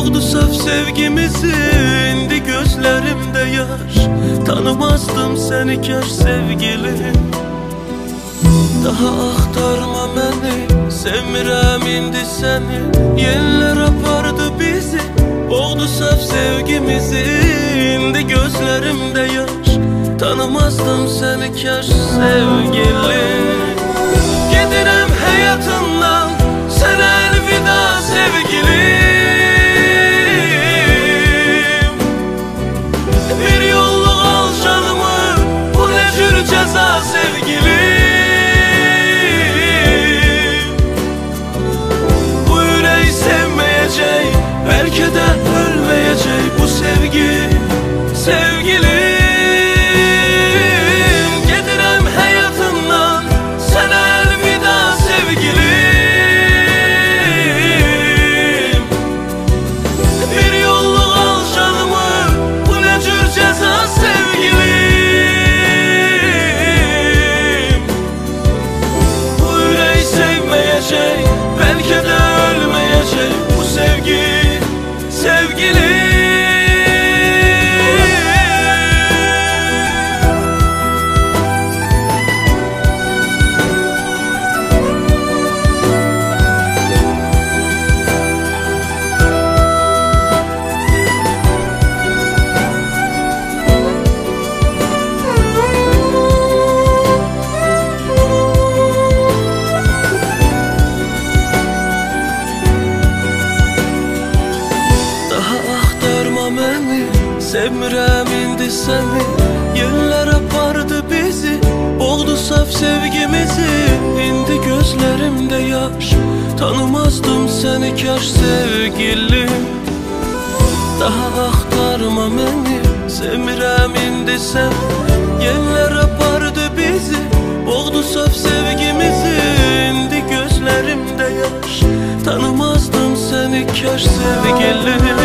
Boğdu saf sevgimizi, indi gözlerimde yaş. Tanımazdım seni kar sevgilim. Daha axtarma məni, sevmirəm indi səni. Yenlər apardı bizi, boğdu saf sevgimizi, indi gözlerimde yaş. Tanımazdım seni kar sevgilim. Gedirəm həyatından, sənə əlvida sevgilim. Bir yolluk al canımı, bu ne cür ceza sevgilim. Bu yürek sevmeyecek, belki de ölmeyecek bu sevgi, sevgilim. Belki de ölmeyecek bu sevgi, sevgilim. Sevmirəm indi səni, yerlər apardı bizi, boğdu saf sevgimizi, indi gözlerimde yaş. Tanımazdım səni kar sevgilim. Daha axtarma məni, sevmirəm indi səni, yerlər apardı bizi, boğdu saf sevgimizi, indi gözlerimde yaş. Tanımazdım səni kar sevgilim.